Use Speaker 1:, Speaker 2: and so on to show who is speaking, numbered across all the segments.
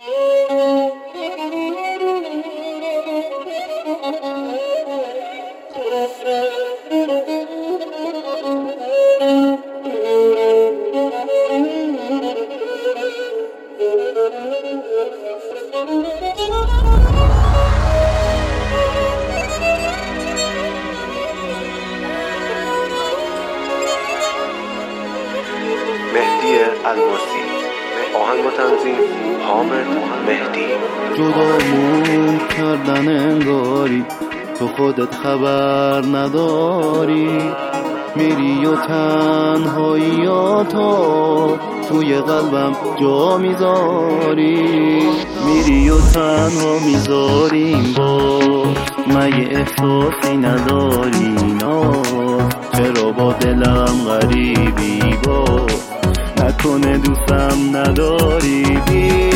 Speaker 1: مهدی الماسی، آهنگ و تنظیم حامد مهدی.
Speaker 2: جدامون کردن انگاری تو خودت خبر نداری، میری و تنهاییاتو توی قلبم جا میذاری، میری و تنها میذاریم با مگه احساسی نداری؟ چرا با دلم غریبی با نکنه دوستم نداری؟ بی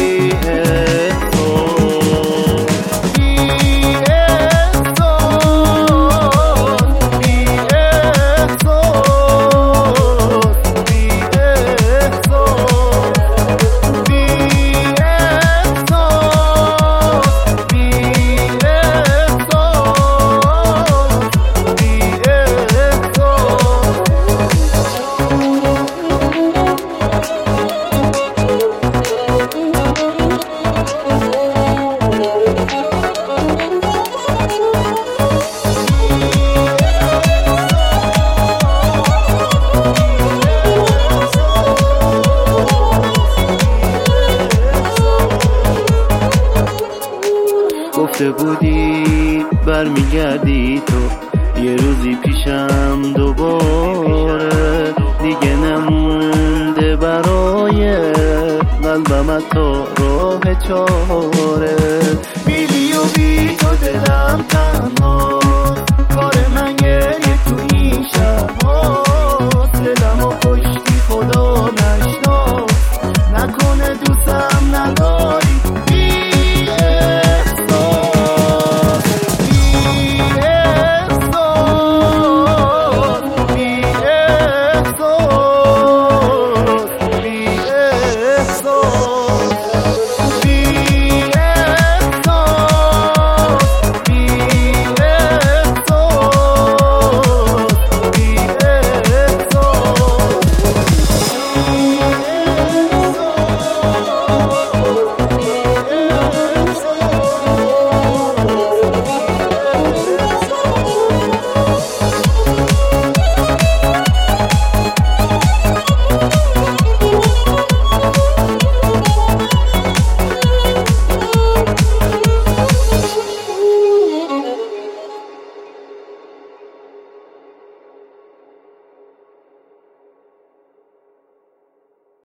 Speaker 2: گفته بودی برمیگردی تو یه روزی پیشم دوباره، دیگه نمونده برای قلبم تا راه چاره، میری و بی تو دلم تنها، کار من گریه تو این شب‌ها.